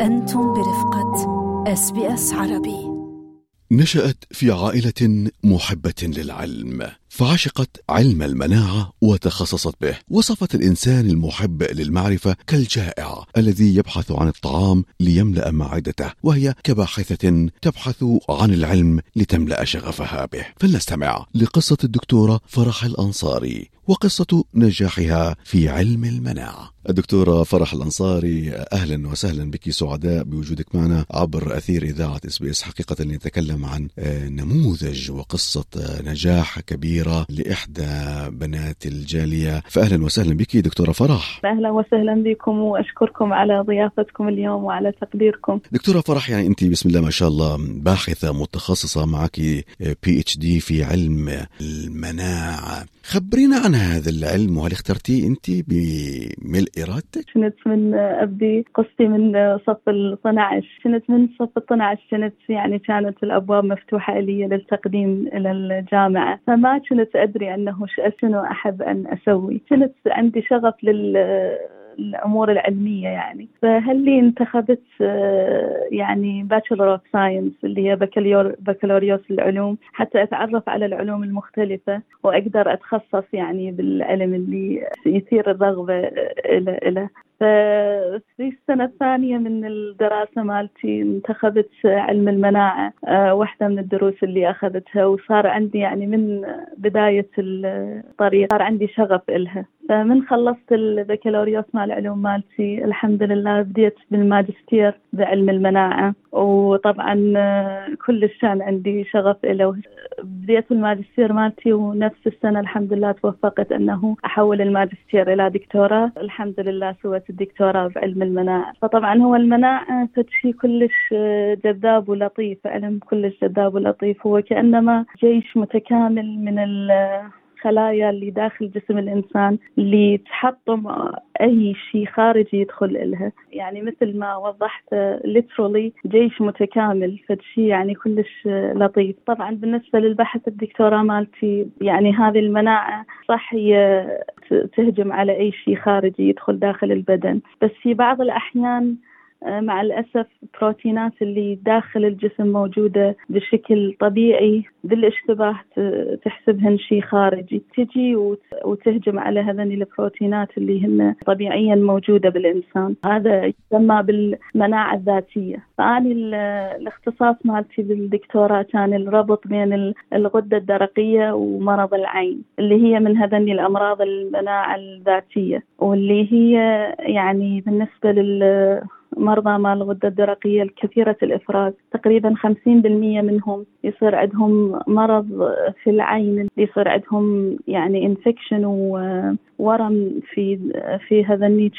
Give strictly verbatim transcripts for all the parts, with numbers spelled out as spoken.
أنتم برفقة إس بي إس عربي. نشأت في عائلة محبة للعلم، فعشقت علم المناعة وتخصصت به. وصفت الإنسان المحب للمعرفة كالجائع الذي يبحث عن الطعام ليملأ معدته، وهي كباحثة تبحث عن العلم لتملأ شغفها به. فلنستمع لقصة الدكتورة فرح الأنصاري وقصة نجاحها في علم المناعة. الدكتورة فرح الأنصاري، أهلا وسهلا بك، سعداء بوجودك معنا عبر أثير إذاعة إس بي إس. حقيقة نتكلم عن نموذج وقصة نجاح كبيرة لإحدى بنات الجالية، فأهلا وسهلا بك دكتورة فرح. أهلا وسهلا بكم وأشكركم على ضيافتكم اليوم وعلى تقديركم. دكتورة فرح، يعني أنت بسم الله ما شاء الله باحثة متخصصة، معك بي اتش دي في علم المناعة. خبرينا عن هذا العلم، وهل اخترتيه أنت بملء إرادتك؟ كنت من أبدي قصتي من صف الاثنى كنت من صف الاثنى كنت يعني كانت الأبواب مفتوحة لي للتقديم إلى الجامعة، فما كنت أدري أنه شنو أحب أن أسوي. كنت عندي شغف لل الأمور العلمية يعني، فهل لي انتخبت يعني باتشلر اوف ساينس اللي هي بكالوريوس بكالوريوس العلوم، حتى أتعرف على العلوم المختلفة وأقدر أتخصص يعني بالعلم اللي يثير الرغبة إلى. ففي السنة الثانية من الدراسة مالتي انتخبت علم المناعة، أه واحدة من الدروس اللي أخذتها، وصار عندي يعني من بداية الطريق صار عندي شغف إلها. فمن خلصت البكالوريوس مع العلوم مالتي الحمد لله بديت بالماجستير بعلم المناعة، وطبعا كلش كان عندي شغف إله. بديت الماجستير مالتي ونفس السنة الحمد لله توفقت أنه أحول الماجستير إلى دكتوراه. الحمد لله سويت الدكتوراه بعلم المناعة. فطبعا هو المناعة شيء كلش جذاب ولطيف، علم كلش جذاب ولطيف، هو كأنما جيش متكامل من الخلايا اللي داخل جسم الإنسان اللي تحطم أي شيء خارجي يدخل إلها، يعني مثل ما وضحت literally جيش متكامل، فشي يعني كلش لطيف. طبعا بالنسبة للبحث الدكتوراه مالتي يعني هذه المناعة صح هي تهجم على أي شيء خارجي يدخل داخل البدن، بس في بعض الأحيان مع الأسف بروتينات اللي داخل الجسم موجودة بشكل طبيعي بالاشتباه تحسبهن شيء خارجي، تجي وتهجم على هذين البروتينات اللي هن طبيعيا موجودة بالإنسان. هذا يسمى بالمناعة الذاتية. فأني الاختصاص مالتي بالدكتوراه كان الربط بين الغدة الدرقية ومرض العين، اللي هي من هذين الأمراض المناعة الذاتية، واللي هي يعني بالنسبة لل مرضى مع الغدة الدرقية الكثيرة الإفراز تقريبا خمسين بالمئة منهم يصير عندهم مرض في العين، يصير عندهم يعني انفكشن وورم في في هذنيك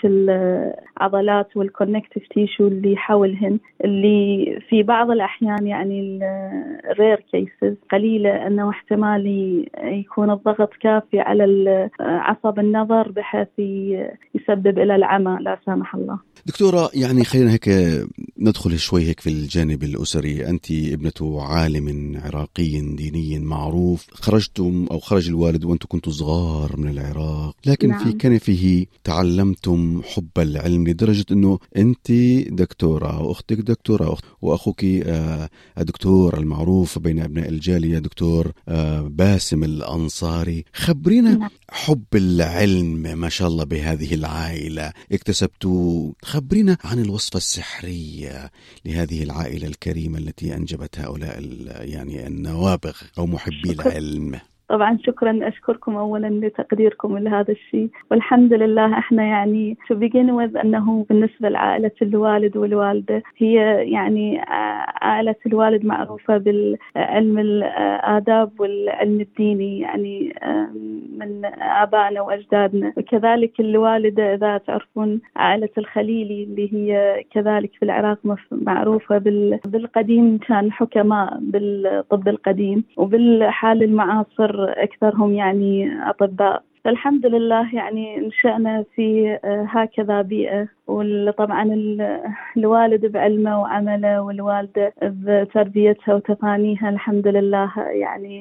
العضلات والكونكتيف تيشو اللي حولهن، اللي في بعض الأحيان يعني الرير كيسز قليلة أنه احتمال يكون الضغط كافي على عصب النظر بحيث يسبب إلى العمى لا سامح الله. دكتورة، يعني خلينا هيك ندخل شوي هيك في الجانب الأسري. أنت ابنة عالم عراقي ديني معروف، خرجتم أو خرج الوالد وأنتم كنتم صغار من العراق، لكن نعم. في كنفه تعلمتم حب العلم لدرجة أنه أنت دكتورة وأختك دكتورة وأخوك آه دكتور المعروف بين أبناء الجالية دكتور آه باسم الأنصاري. خبرينا نعم. حب العلم ما شاء الله بهذه العائلة اكتسبتوا. خبرينا عن الوصفة السحرية لهذه العائلة الكريمة التي أنجبت هؤلاء يعني النوابغ أو محبي العلم. طبعا شكرا، أشكركم أولا لتقديركم لهذا الشيء، والحمد لله احنا يعني to begin with أنه بالنسبة لعائلة الوالد والوالدة هي يعني عائلة الوالد معروفة بالعلم الآداب والعلم الديني يعني من آبائنا وأجدادنا، وكذلك الوالدة إذا تعرفون عائلة الخليلي اللي هي كذلك في العراق معروفة بالقديم كان حكماء بالطب القديم، وبالحال المعاصر أكثرهم يعني أطباء. فالحمد لله يعني نشأنا في هكذا بيئة، وطبعا الوالد بعلمه وعمله والوالدة بتربيتها وتفانيها الحمد لله يعني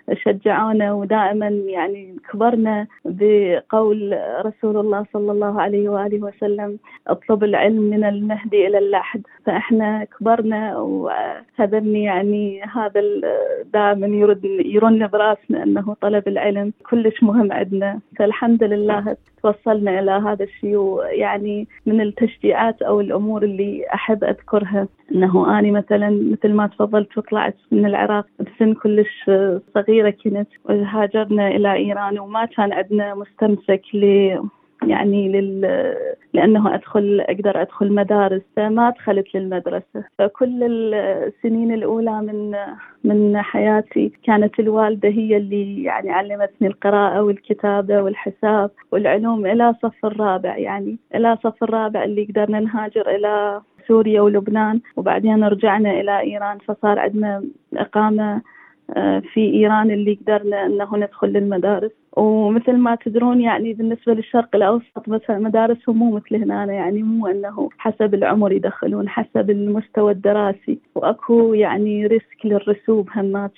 شجعونا، ودائما يعني كبرنا بقول رسول الله صلى الله عليه وآله وسلم: اطلب العلم من المهدي إلى اللحد. فإحنا كبرنا وهذني يعني هذا دائما يرد يرن براسنا أنه طلب العلم كلش مهم عندنا. فالحمد لله توصلنا إلى هذا الشيء. ويعني من التشجيعات أو الأمور اللي أحب أذكرها أنه أنا مثلا مثل ما تفضلت وطلعت من العراق بسن كلش صغيرة كنت، وهاجرنا إلى إيران وما كان عندنا مستمسك ل يعني لل... لأنه أدخل أقدر أدخل مدارس، فما دخلت للمدرسة. فكل السنين الأولى من من حياتي كانت الوالدة هي اللي يعني علمتني القراءة والكتابة والحساب والعلوم إلى صف الرابع، يعني إلى صف الرابع اللي قدرنا نهاجر إلى سوريا ولبنان، وبعدين رجعنا إلى إيران. فصار عندنا إقامة في إيران اللي قدرنا أنه ندخل للمدارس. ومثل ما تدرون يعني بالنسبة للشرق الأوسط مثلا مدارسهم مو مثل هنا، يعني مو أنه حسب العمر يدخلون، حسب المستوى الدراسي، وأكو يعني ريسك للرسوب هالناس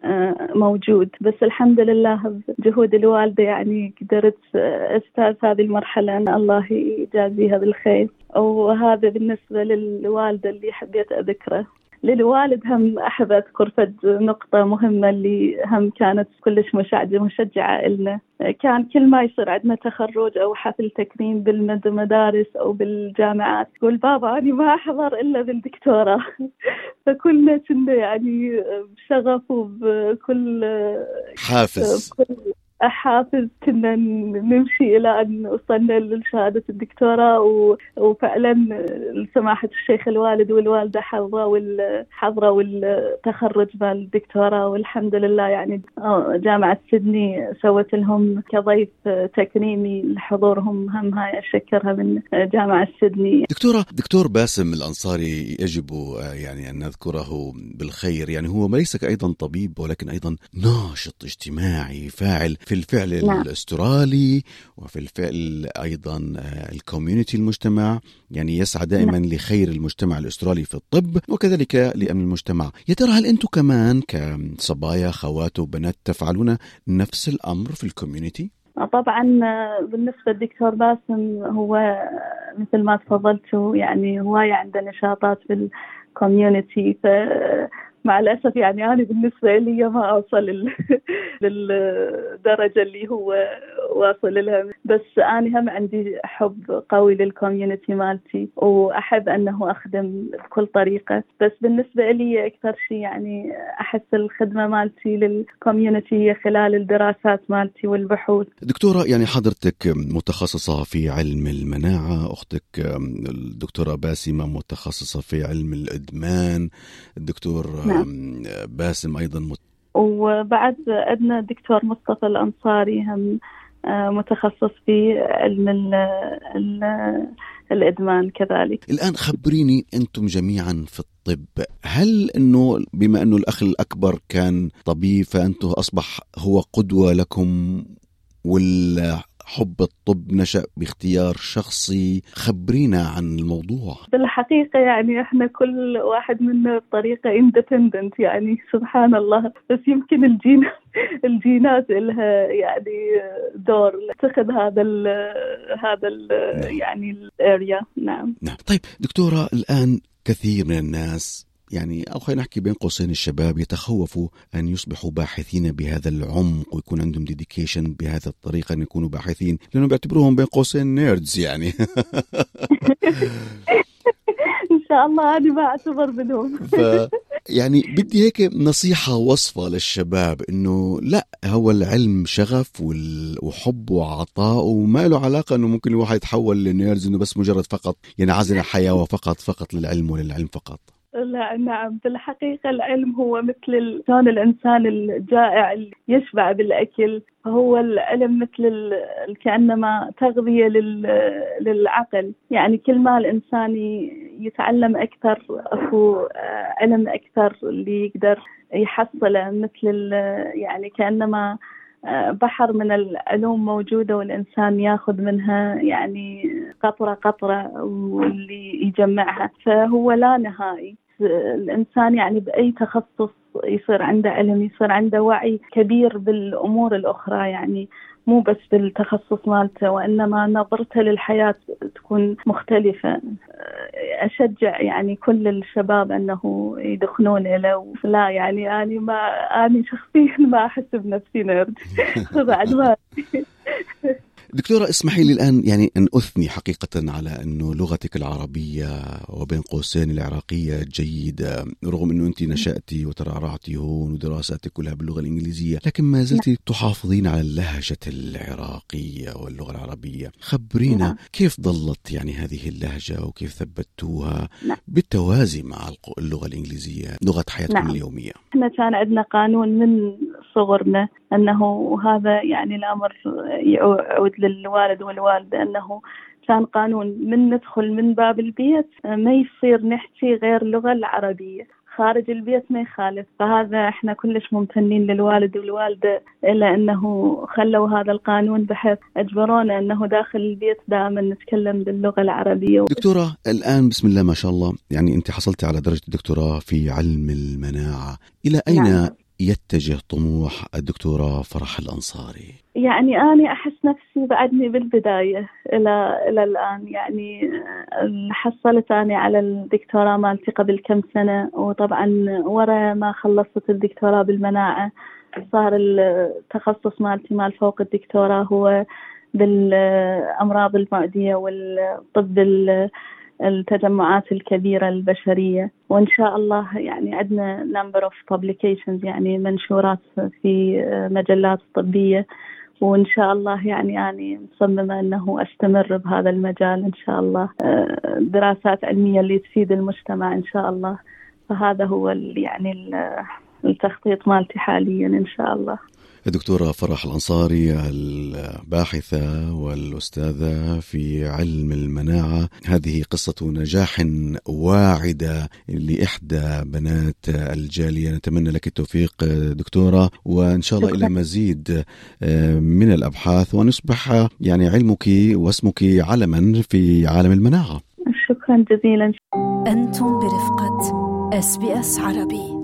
موجود. بس الحمد لله بجهود الوالدة يعني قدرت أجتاز هذه المرحلة، أن الله يجازيها بالخير. وهذا بالنسبة للوالدة اللي حبيت أذكره. للوالد هم أحب أذكر فد نقطة مهمة اللي هم كانت كلش مشجعة مشجعة إلنا. كان كل ما يصير عندنا تخرج أو حفل تكريم بالمدارس أو بالجامعات يقول: بابا أنا ما أحضر إلا بالدكتوراه. فكلنا كنا يعني بشغف وبكل حافز بكل أحافز كنا نمشي إلى أن وصلنا لشهادة الدكتوراه. وفعلا سماحة الشيخ الوالد والوالدة حضروا والحضرة والتخرج بالدكتوراه، والحمد لله يعني جامعة سيدني سوت لهم كضيف تكريمي لحضورهم. هم هاي أشكرها من جامعة سيدني. دكتورة دكتور باسم الأنصاري يجب يعني أن نذكره بالخير، يعني هو ليس أيضا طبيب ولكن أيضا ناشط اجتماعي فاعل في الفعل نعم. الاسترالي وفي الفعل أيضا الكوميونيتي المجتمع، يعني يسعى دائما نعم. لخير المجتمع الأسترالي في الطب وكذلك لأمن المجتمع. يا ترى هل أنتم كمان كصبايا خوات وبنات تفعلون نفس الأمر في الكوميونيتي؟ طبعا بالنسبة للدكتور باسم هو مثل ما تفضلتوا يعني هواية عنده نشاطات في الكوميونيتي. ف مع الأسف يعني أنا بالنسبة لي ما أوصل للدرجة اللي هو واصل لها، بس أنا هم عندي حب قوي للكوميونتي مالتي وأحب أنه أخدم بكل طريقة. بس بالنسبة لي أكثر شيء يعني أحس الخدمة مالتي للكوميونتي هي خلال الدراسات مالتي والبحوث. دكتورة يعني حضرتك متخصصة في علم المناعة، أختك الدكتورة باسمة متخصصة في علم الإدمان، الدكتور نعم. باسم أيضا مت... وبعد عندنا الدكتور مصطفى الأنصاري هم متخصص في علم ال ال الإدمان كذلك. الآن خبريني أنتم جميعا في الطب، هل أنه بما أنه الأخ الأكبر كان طبيب فأنتم أصبح هو قدوة لكم، ولا حب الطب نشأ باختيار شخصي؟ خبرينا عن الموضوع. بالحقيقة يعني احنا كل واحد منا بطريقة independent يعني سبحان الله، بس يمكن الجين الجينات لها يعني دور تأخذ هذا ال هذا ال يعني الاريا. نعم. نعم. طيب دكتورة، الآن كثير من الناس يعني أو خلينا نحكي بين قوسين الشباب يتخوفوا أن يصبحوا باحثين بهذا العمق ويكون عندهم ديديكيشن بهذا الطريقة أن يكونوا باحثين، لأنه بيعتبروهم بين قوسين نيردز يعني. إن شاء الله أنا ما أعتبر منهم. ف يعني بدي هيك نصيحة وصفة للشباب إنه لا، هو العلم شغف وحب وعطاء وما له علاقة إنه ممكن الواحد يتحول لنيردز إنه بس مجرد فقط يعني عازنا حياة وفقط فقط للعلم وللعلم فقط. لا نعم، بالحقيقة العلم هو مثل كان الإنسان الجائع اللي يشبع بالأكل، هو العلم مثل كأنما تغذية للعقل. يعني كل ما الإنسان يتعلم أكثر أكو علم أكثر اللي يقدر يحصله، مثل يعني كأنما بحر من العلوم موجودة والإنسان ياخذ منها يعني قطرة قطرة واللي يجمعها، فهو لا نهائي. الإنسان يعني بأي تخصص يصير عنده علم، يصير عنده وعي كبير بالأمور الأخرى، يعني مو بس بالتخصص مالته، وإنما نظرته للحياة تكون مختلفة. أشجع يعني كل الشباب أنه يدخلون إليه. لا يعني أنا ما أنا شخصيا ما أحس بنفسي نرد بعد ما دكتورة اسمحي لي الآن يعني أن أثني حقيقة على أنه لغتك العربية وبين قوسين العراقية جيدة، رغم أنه أنت نشأتي وترعرعتي هون ودراساتك كلها باللغة الإنجليزية، لكن ما زلت تحافظين على اللهجة العراقية واللغة العربية. خبرينا كيف ظلت يعني هذه اللهجة وكيف ثبتوها بالتوازي مع اللغة الإنجليزية لغة حياتكم نعم. اليومية. احنا كان عندنا قانون من صغرنا أنه هذا يعني الأمر يعود للوالد والوالدة، أنه كان قانون من ندخل من باب البيت ما يصير نحكي غير اللغة العربية، خارج البيت ما يخالف. فهذا احنا كلش ممتنين للوالد والوالدة إلا أنه خلوا هذا القانون، بحيث أجبرونا أنه داخل البيت دائما نتكلم باللغة العربية. دكتورة الآن بسم الله ما شاء الله يعني أنت حصلت على درجة الدكتوراه في علم المناعة، إلى أين نعم. يتجه طموح الدكتورة فرح الأنصاري؟ يعني أنا أحس نفسي بعدني بالبداية إلى إلى الآن، يعني حصلت أنا على الدكتوراه مالتي قبل كم سنة، وطبعا ورا ما خلصت الدكتوراه بالمناعة صار التخصص مالتي مال فوق الدكتوراه هو بالأمراض المعدية والطب التجمعات الكبيرة البشرية. وإن شاء الله يعني عندنا number of publications، يعني منشورات في مجلات طبية، وإن شاء الله يعني أنا مصممة أنه أستمر بهذا المجال إن شاء الله، دراسات علمية اللي تفيد المجتمع إن شاء الله. فهذا هو يعني التخطيط مالتي حاليا إن شاء الله. الدكتورة فرح الأنصاري الباحثة والأستاذة في علم المناعة، هذه قصة نجاح واعدة لإحدى بنات الجالية. نتمنى لك التوفيق دكتورة، وإن شاء الله إلى مزيد من الأبحاث، ونصبح يعني علمك واسمك علما في عالم المناعة. شكرا جزيلا. أنتم برفقة إس بي إس عربي.